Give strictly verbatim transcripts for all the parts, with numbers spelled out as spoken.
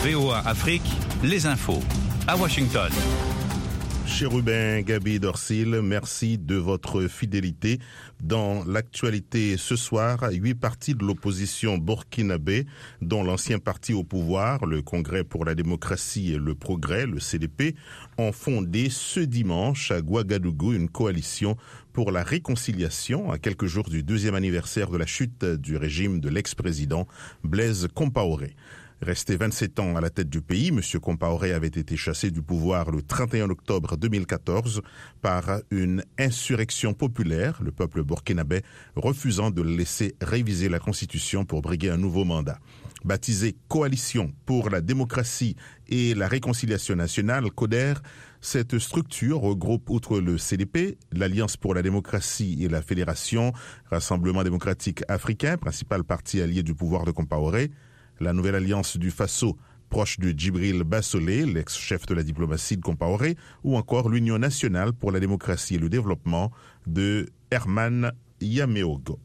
V O A Afrique, les infos à Washington. Chérubin Gabi Dorsil, merci de votre fidélité. Dans l'actualité ce soir, huit partis de l'opposition burkinabé, dont l'ancien parti au pouvoir, le Congrès pour la démocratie et le progrès, le C D P, ont fondé ce dimanche à Ouagadougou une coalition pour la réconciliation à quelques jours du deuxième anniversaire de la chute du régime de l'ex-président Blaise Compaoré. Resté vingt-sept ans à la tête du pays, M. Compaoré avait été chassé du pouvoir le trente et un octobre deux mille quatorze par une insurrection populaire, le peuple burkinabé refusant de le laisser réviser la constitution pour briguer un nouveau mandat. Baptisée Coalition pour la démocratie et la réconciliation nationale, CODER, cette structure regroupe, outre le C D P, l'Alliance pour la démocratie et la Fédération, Rassemblement démocratique africain, principal parti allié du pouvoir de Compaoré, la nouvelle alliance du Faso, proche de Djibril Bassolé, l'ex-chef de la diplomatie de Compaoré, ou encore l'Union nationale pour la démocratie et le développement de Herman Yameogo.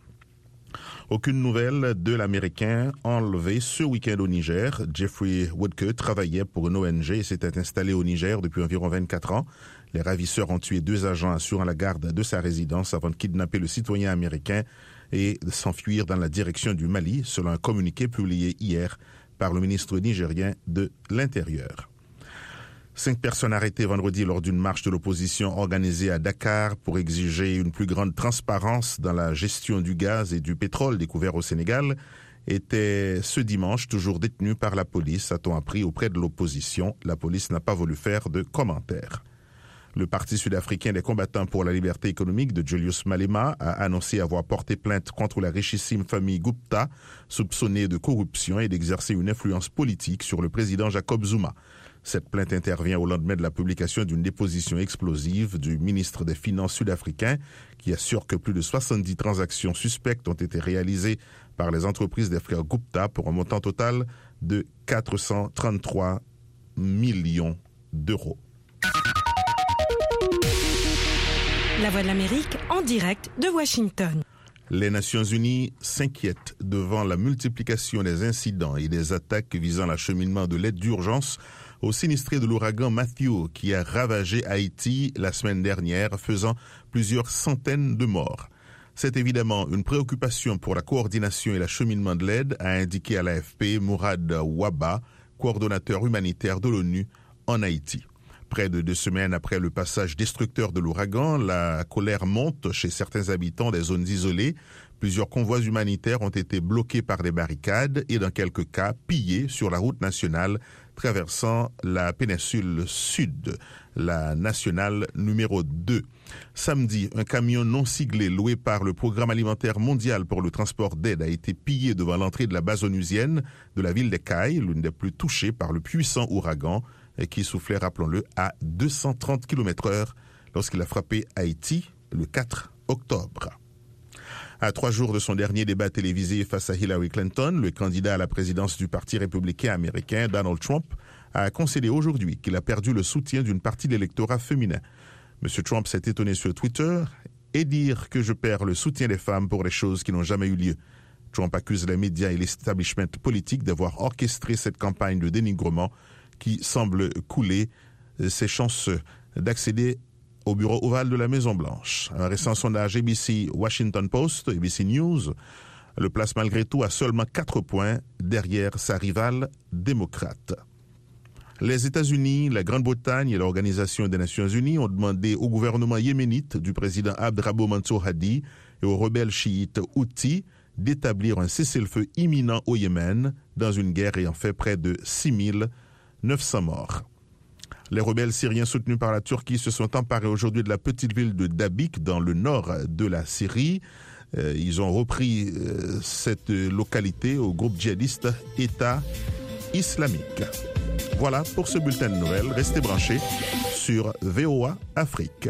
Aucune nouvelle de l'Américain enlevé ce week-end au Niger. Jeffrey Woodke travaillait pour une O N G et s'était installé au Niger depuis environ vingt-quatre ans. Les ravisseurs ont tué deux agents assurant la garde de sa résidence avant de kidnapper le citoyen américain et de s'enfuir dans la direction du Mali, selon un communiqué publié hier par le ministre nigérien de l'Intérieur. Cinq personnes arrêtées vendredi lors d'une marche de l'opposition organisée à Dakar pour exiger une plus grande transparence dans la gestion du gaz et du pétrole découvert au Sénégal étaient ce dimanche toujours détenues par la police, a-t-on appris auprès de l'opposition. La police n'a pas voulu faire de commentaires. Le Parti sud-africain des combattants pour la liberté économique de Julius Malema a annoncé avoir porté plainte contre la richissime famille Gupta, soupçonnée de corruption et d'exercer une influence politique sur le président Jacob Zuma. Cette plainte intervient au lendemain de la publication d'une déposition explosive du ministre des Finances sud-africain qui assure que plus de soixante-dix transactions suspectes ont été réalisées par les entreprises des frères Gupta pour un montant total de quatre cent trente-trois millions d'euros. La Voix de l'Amérique en direct de Washington. Les Nations Unies s'inquiètent devant la multiplication des incidents et des attaques visant l'acheminement de l'aide d'urgence aux sinistrés de l'ouragan Matthew qui a ravagé Haïti la semaine dernière, faisant plusieurs centaines de morts. C'est évidemment une préoccupation pour la coordination et l'acheminement de l'aide, a indiqué à l'A F P Mourad Waba, coordonnateur humanitaire de l'ONU en Haïti. Près de deux semaines après le passage destructeur de l'ouragan, la colère monte chez certains habitants des zones isolées. Plusieurs convois humanitaires ont été bloqués par des barricades et dans quelques cas pillés sur la route nationale traversant la péninsule sud, la nationale numéro deux. Samedi, un camion non siglé loué par le Programme alimentaire mondial pour le transport d'aide a été pillé devant l'entrée de la base onusienne de la ville des Cayes, l'une des plus touchées par le puissant ouragan qui soufflait, rappelons-le, à deux cent trente kilomètres heure lorsqu'il a frappé Haïti le quatre octobre. À trois jours de son dernier débat télévisé face à Hillary Clinton, le candidat à la présidence du Parti républicain américain, Donald Trump, a concédé aujourd'hui qu'il a perdu le soutien d'une partie de l'électorat féminin. M. Trump s'est étonné sur Twitter et dire que je perds le soutien des femmes pour les choses qui n'ont jamais eu lieu. Trump accuse les médias et l'establishment politique d'avoir orchestré cette campagne de dénigrement qui semble couler ses chances d'accéder au bureau ovale de la Maison-Blanche. Un récent sondage A B C Washington Post, A B C News, le place malgré tout à seulement quatre points derrière sa rivale démocrate. Les États-Unis, la Grande-Bretagne et l'Organisation des Nations Unies ont demandé au gouvernement yéménite du président Abdrabbo Mansour Hadi et aux rebelles chiites Houthis d'établir un cessez-le-feu imminent au Yémen dans une guerre ayant fait près de six mille neuf cents morts. Les rebelles syriens soutenus par la Turquie se sont emparés aujourd'hui de la petite ville de Dabik dans le nord de la Syrie. Euh, ils ont repris euh, cette localité au groupe djihadiste État islamique. Voilà pour ce bulletin de nouvelles. Restez branchés sur V O A Afrique.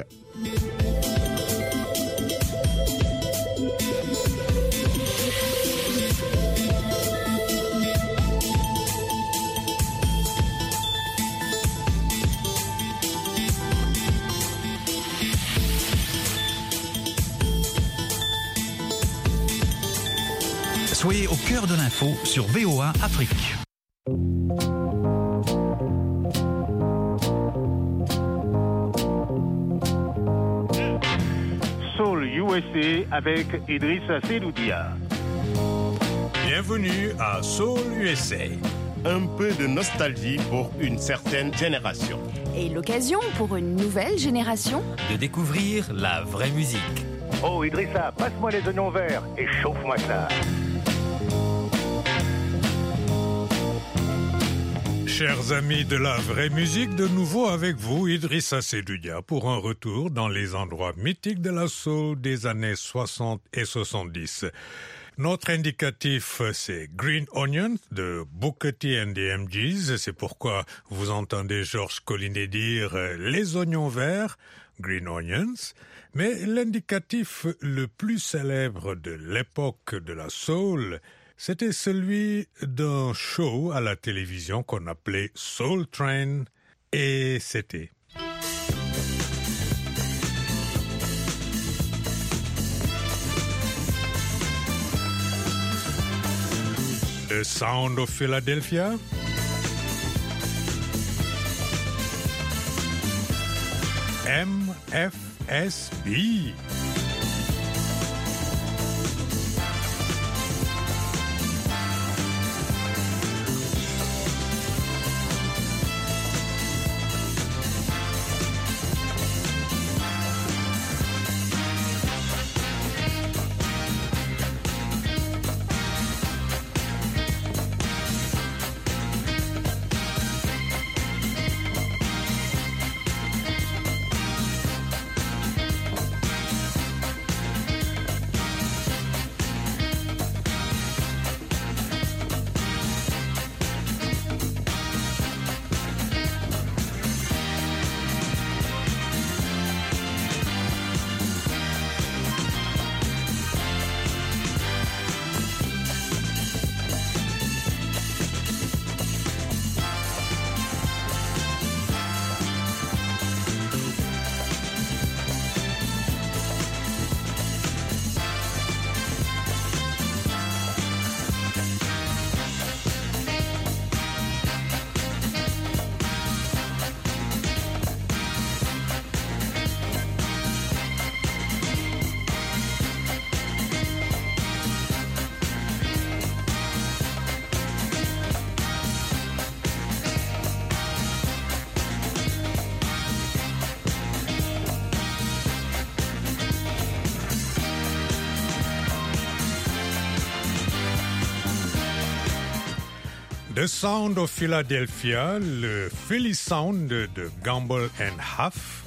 Soyez au cœur de l'info sur V O A Afrique. U S A avec Idrissa Seloudia. Bienvenue à Soul U S A. Un peu de nostalgie pour une certaine génération. Et l'occasion pour une nouvelle génération de découvrir la vraie musique. Oh Idrissa, passe-moi les oignons verts et chauffe-moi ça. Chers amis de la vraie musique, de nouveau avec vous, Idrissa Seloudia, pour un retour dans les endroits mythiques de la soul des années soixante et soixante-dix. Notre indicatif, c'est Green Onion de Booker T and the M Gs. C'est pourquoi vous entendez Georges Collinet dire les oignons verts, Green Onions. Mais l'indicatif le plus célèbre de l'époque de la soul, c'était celui d'un show à la télévision qu'on appelait Soul Train, et c'était... The Sound of Philadelphia. M F S B. The Sound of Philadelphia, le Philly Sound de Gamble and Huff,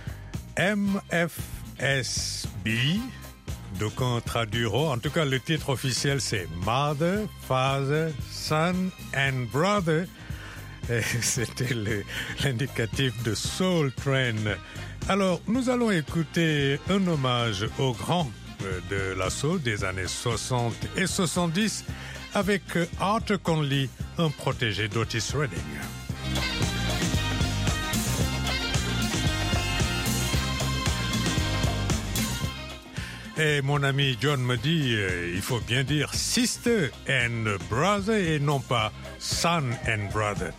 M F S B, d'aucuns traduiront, en tout cas le titre officiel c'est Mother, Father, Son and Brother. Et c'était le, l'indicatif de Soul Train. Alors, nous allons écouter un hommage aux grands de la soul des années soixante et soixante-dix avec Arthur Conley, un protégé d'Otis Redding. Et mon ami John me dit, euh, il faut bien dire sister and brother et non pas son and brother.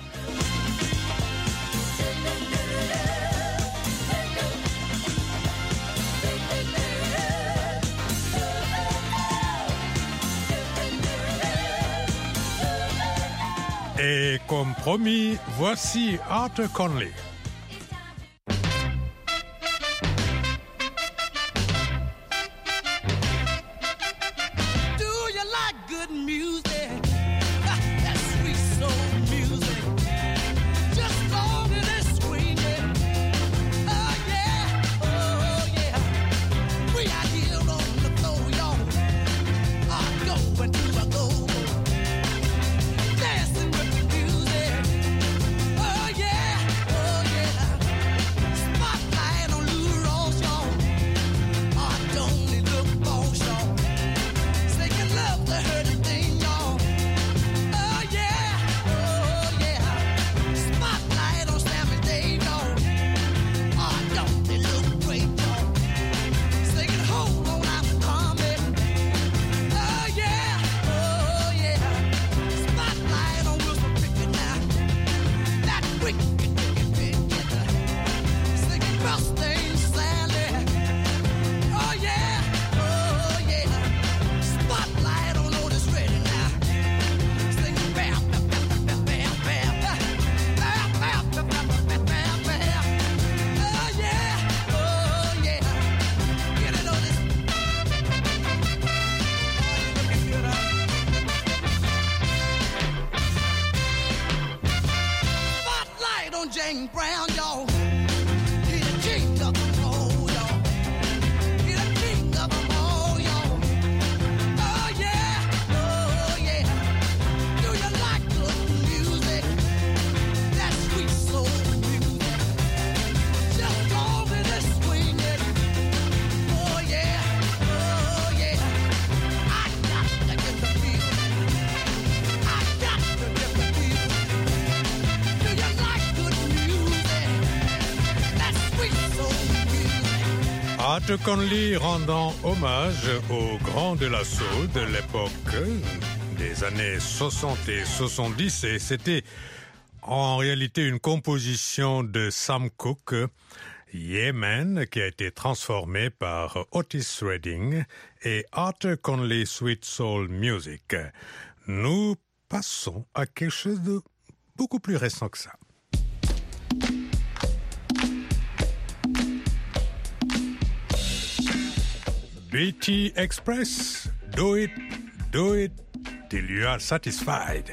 Et comme promis, voici Arthur Conley. Oh yeah, oh on James Brown, y'all. He's the king of the road, y'all. He's the king of them all, y'all. Oh yeah, oh yeah. Do you like good music? That sweet soul music. Just go with it, swing it. Oh yeah, oh yeah. I got to get the feeling. I got to get the feeling. Do you like good music? That sweet soul music. Art Conley rendant hommage aux grands de la soul de l'époque des années soixante et soixante-dix, et c'était en réalité une composition de Sam Cooke, Yeah Man, qui a été transformée par Otis Redding et Art Conley Sweet Soul Music. Nous passons à quelque chose de beaucoup plus récent que ça. B T Express, do it, do it, till you are satisfied.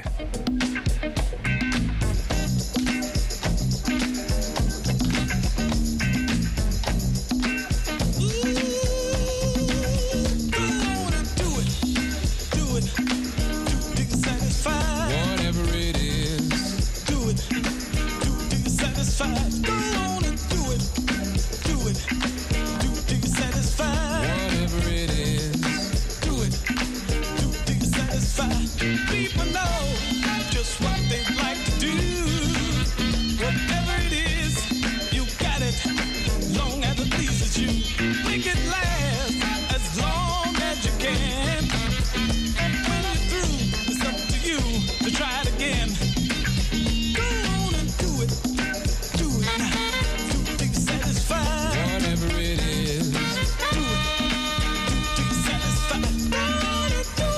People know just what they like to do. Whatever it is, you got it, long as it pleases you. Make it last as long as you can. When you're through, it's up to you to try it again. Go on and do it, do it now, do it till you're satisfied. Whatever it is, do it, do it till you're satisfied. Go on and do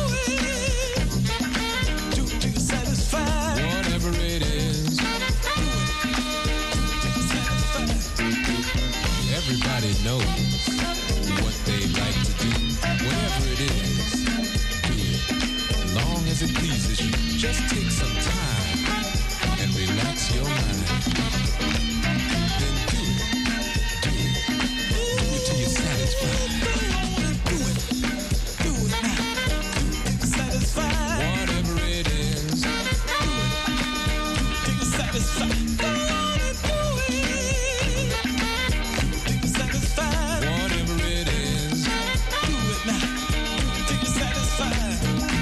it. Do it till you're satisfied. Whatever it is, do it. Do it till you're satisfied. Everybody knows what they like to do. Whatever it is, do it. As long as it pleases you. Just take some time and relax your mind. Then do it. Do it. Do it till you're satisfied. Do it, do it now. Do it till you're satisfied. Whatever it is, Do it till you're satisfied. Go on and do it till you're satisfied. whatever it is, Do it now till you're satisfied.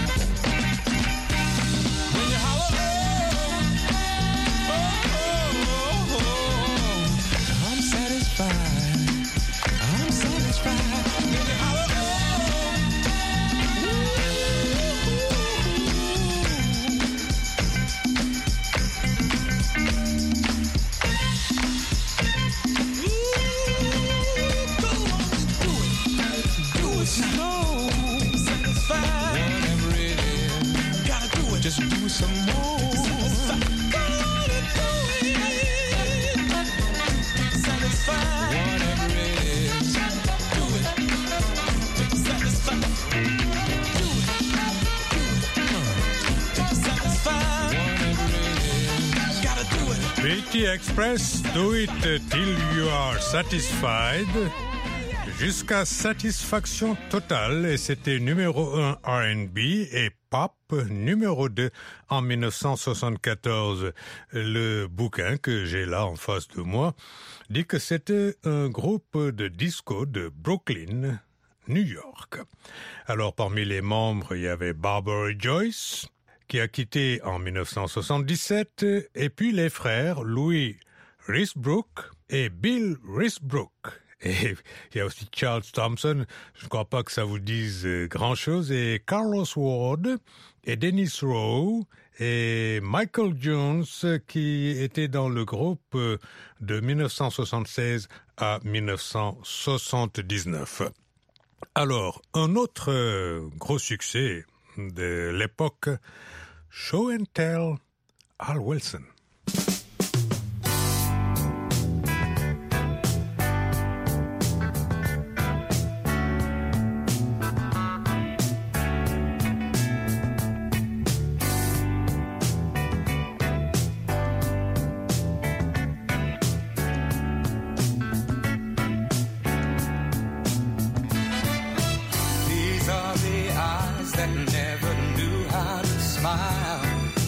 When you holler, oh, oh, oh, oh. I'm satisfied. I'm satisfied. When you holler, oh, go on and do it. Do it slow. Satisfied. Whatever it is, Gotta do it. just do some more. Go on and do it. Satisfied. Whatever it is, Do it. Satisfied. Do it. Satisfied. whatever it is. Gotta do it. B T Express, do it till you are satisfied. Jusqu'à satisfaction totale, et c'était numéro un R and B et pop, numéro deux en dix-neuf cent soixante-quatorze. Le bouquin que j'ai là en face de moi dit que c'était un groupe de disco de Brooklyn, New York. Alors parmi les membres, il y avait Barbara Joyce, qui a quitté en dix-neuf cent soixante-dix-sept, et puis les frères Louis Risbrook et Bill Risbrook. Et il y a aussi Charles Thompson, je ne crois pas que ça vous dise grand-chose, et Carlos Ward, et Dennis Rowe, et Michael Jones, qui était dans le groupe de dix-neuf cent soixante-seize à dix-neuf cent soixante-dix-neuf. Alors, un autre gros succès de l'époque, Show and Tell, Al Wilson.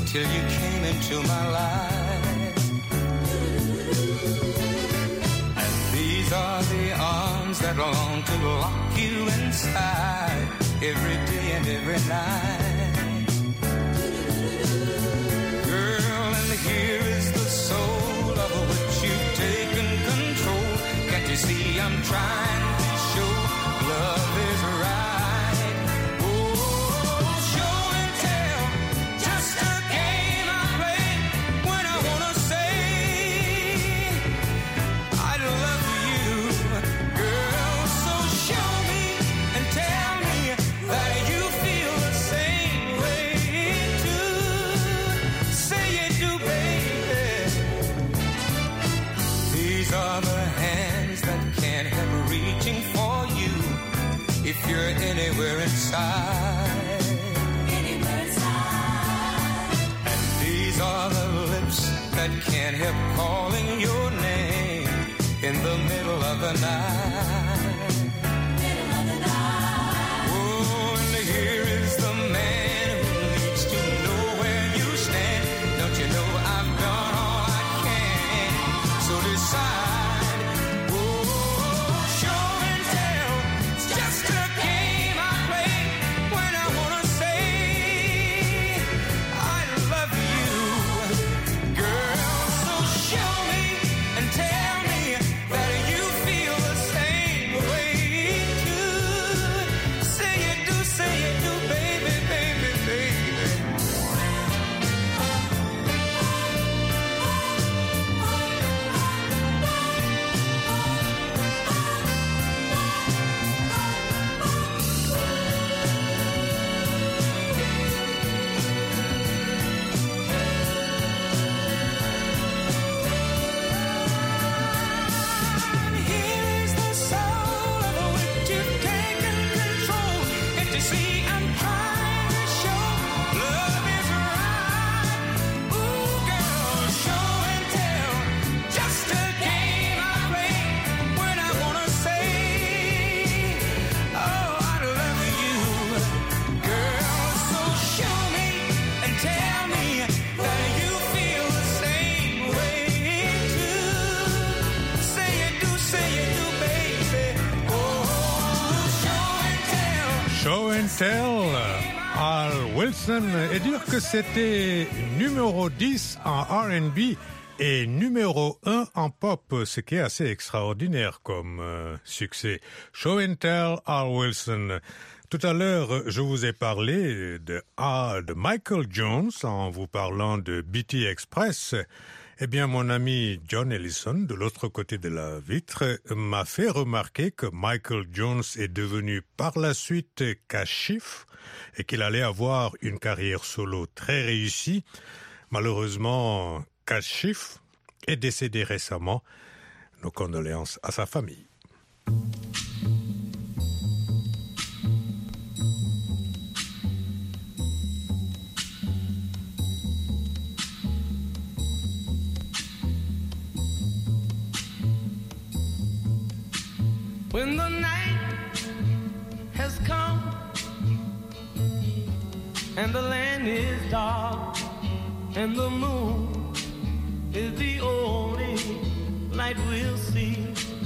till you came into my life. And these are the arms that long to lock you inside every day and every night. Girl, and here is the soul of which you've taken control. Can't you see I'm trying to show love is right? If you're anywhere inside, anywhere inside. And these are the lips that can't help calling your name in the middle of the night. Middle of the night. Oh, and here is the man who needs to know where you stand. Don't you know I've done all I can? So decide. Al Wilson, et dire que c'était numéro dix en R and B et numéro un en pop, ce qui est assez extraordinaire comme euh, succès. Show and Tell, Al Wilson. Tout à l'heure, je vous ai parlé de, ah, de Michael Jones en vous parlant de B T Express. Eh bien, mon ami John Ellison, de l'autre côté de la vitre, m'a fait remarquer que Michael Jones est devenu par la suite Kashif et qu'il allait avoir une carrière solo très réussie. Malheureusement, Kashif est décédé récemment. Nos condoléances à sa famille. When the night has come and the land is dark and the moon is the only light we'll see,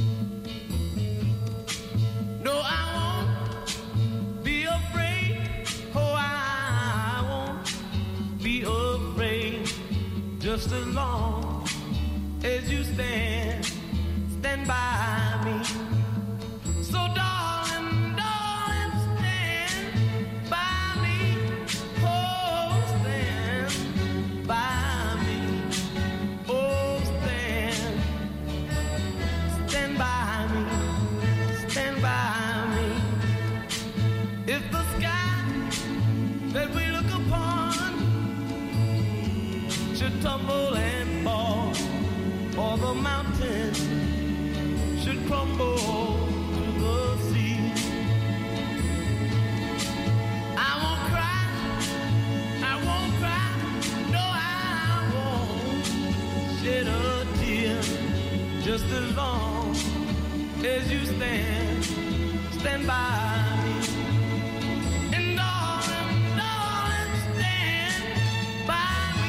no, I won't be afraid. Oh, I won't be afraid. Just as long as you stand, stand by me. So darling, darling, stand by me. Oh, stand by me. Oh, stand, stand by me. Stand by me. If the sky that we look upon should tumble and fall, or the mountain should crumble, shed a tear. Just as long as you stand, stand by me. And darling, darling, stand by me.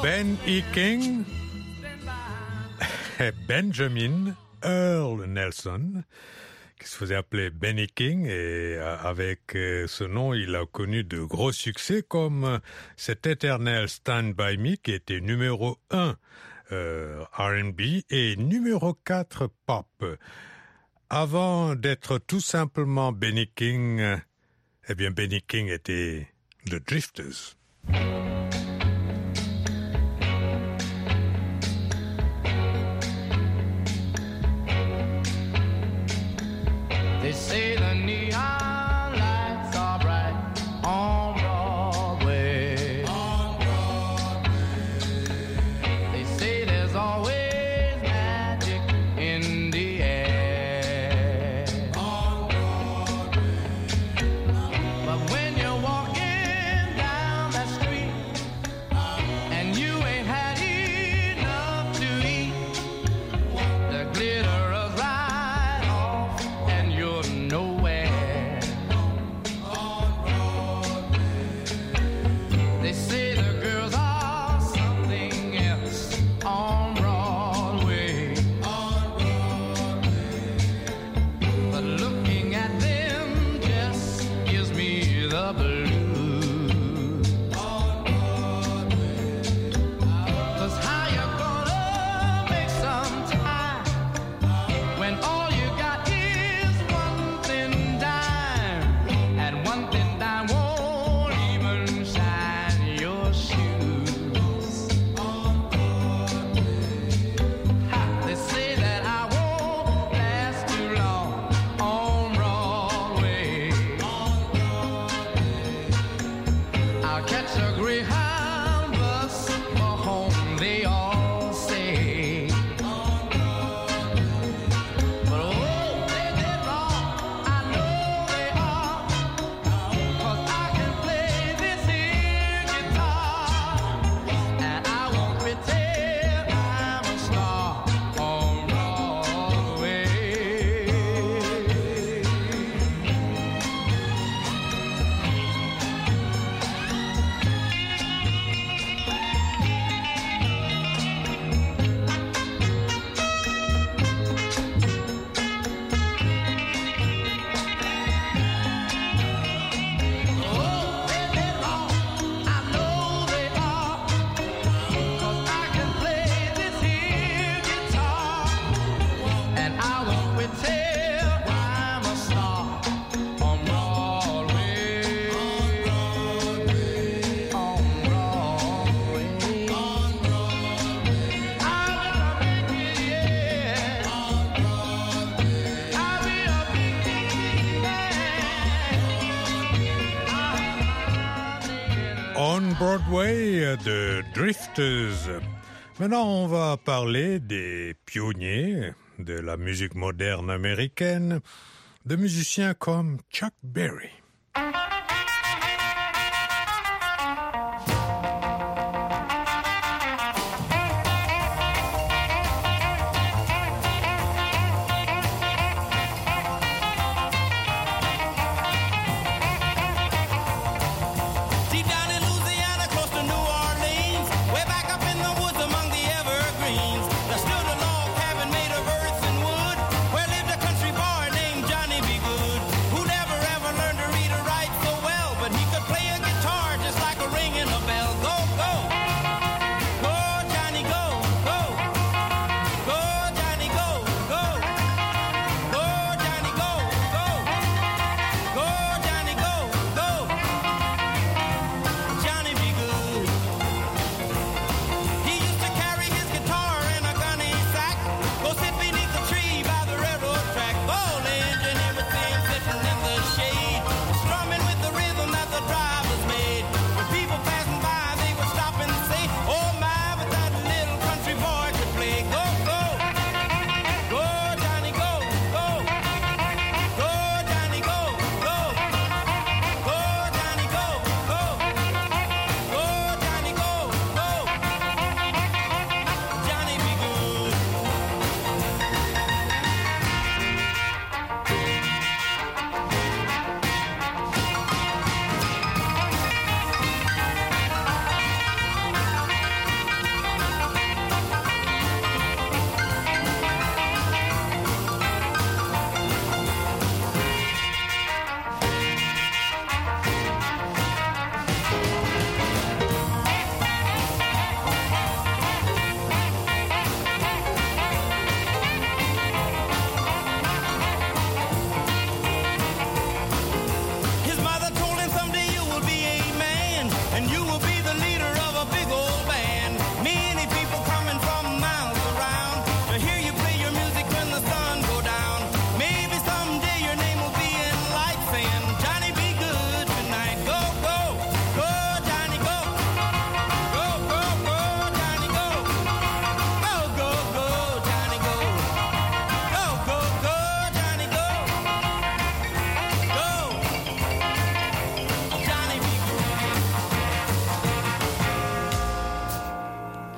Ben E. King, Benjamin Earl Nelson, qui se faisait appeler Benny King, et avec ce nom, il a connu de gros succès comme cet éternel Stand By Me qui était numéro un euh, R and B et numéro quatre pop. Avant d'être tout simplement Benny King, eh bien Benny King était The Drifters. They say the neon lights are bright on Broadway. On Broadway. They say there's always magic in the air. On Broadway. But when you're walking down that street and you ain't had enough to eat, the glitter of right off and you're nowhere. They say the girls are something else on Broadway. But looking at them just gives me the blues. 'Cause how you gonna make some time when all you got is one thin dime, and one thin dime won't even shine your shoes. Ha, they say that I won't last too long on Broadway. I'll catch a Greyhound bus for home, they all say. But oh, they did wrong, I know they are, 'cause I can play this here guitar, and I won't pretend I'm a star on Broadway. Oh, they did wrong, I know they are, 'cause I can play this here guitar, and I won't pretend I'm a star on Broadway. On Broadway. I'll be a big yeah. I'll be a big, big man. On Broadway, The Drifters. Maintenant, on va parler des pionniers de la musique moderne américaine, de musiciens comme Chuck Berry. Deep down in Louisiana, close to New Orleans, way back up in the woods among the evergreens, there stood a log cabin made of earth and wood, where lived a country boy named Johnny B. Good, who never ever learned to read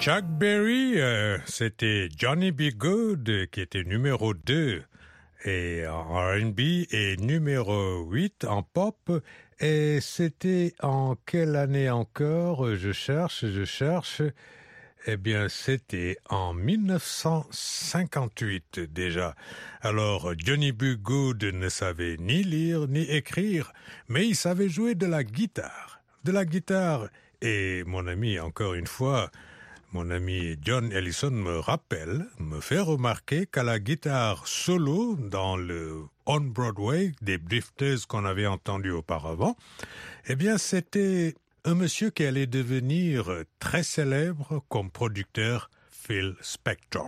Chuck Berry, euh, c'était Johnny B. Good qui était numéro deux et en R and B et numéro huit en pop. Et c'était en quelle année encore? Je cherche, je cherche. Eh bien, c'était en dix-neuf cent cinquante-huit déjà. Alors, Johnny B. Good ne savait ni lire ni écrire, mais il savait jouer de la guitare. De la guitare. Et mon ami, encore une fois, mon ami John Ellison me rappelle, me fait remarquer qu'à la guitare solo dans le On Broadway des Drifters qu'on avait entendu auparavant, eh bien, c'était un monsieur qui allait devenir très célèbre comme producteur, Phil Spector.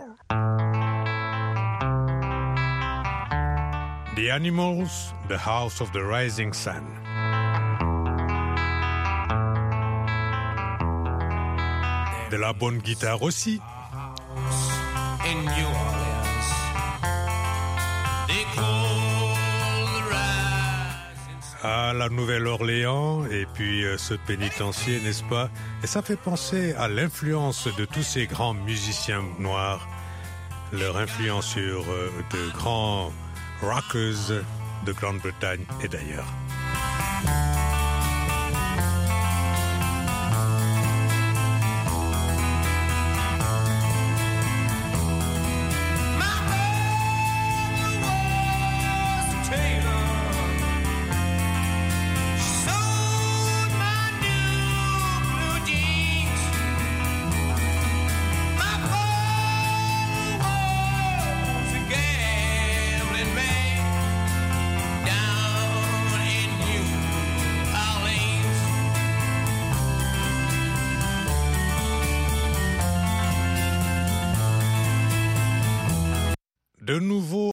The Animals, The House of the Rising Sun. De la bonne guitare aussi. In New Orleans, they call the rising À la Nouvelle-Orléans et puis euh, ce pénitencier, n'est-ce pas? Et ça fait penser à l'influence de tous ces grands musiciens noirs, leur influence sur euh, de grands rockers de Grande-Bretagne et d'ailleurs. De nouveau